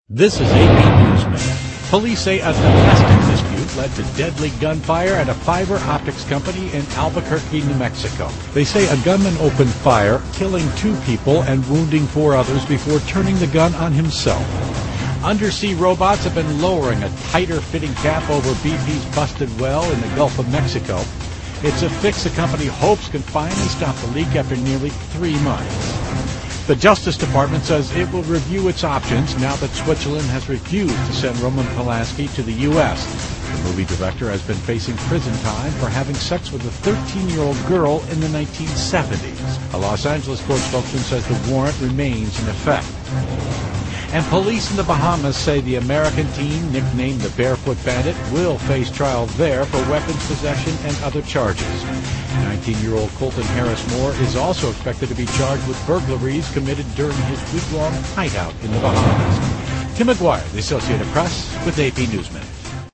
This is AP Newsman. Police say a domestic dispute led to deadly gunfire at a fiber optics company in Albuquerque, New Mexico. They say a gunman opened fire, killing 2 people and wounding 4 others before turning the gun on himself. Undersea robots have been lowering a tighter-fitting cap over BP's busted well in the Gulf of Mexico. It's a fix the company hopes can finally stop the leak after nearly 3 months. The Justice Department says it will review its options now that Switzerland has refused to send Roman Polanski to the U.S. The movie director has been facing prison time for having sex with a 13-year-old girl in the 1970s. A Los Angeles court spokesman says the warrant remains in effect. And police in the Bahamas say the American teen, nicknamed the Barefoot Bandit, will face trial there for weapons possession and other charges. 19-year-old Colton Harris Moore is also expected to be charged with burglaries committed during his week-long hideout in the Bahamas. Tim McGuire, the Associated Press, with AP Newsman.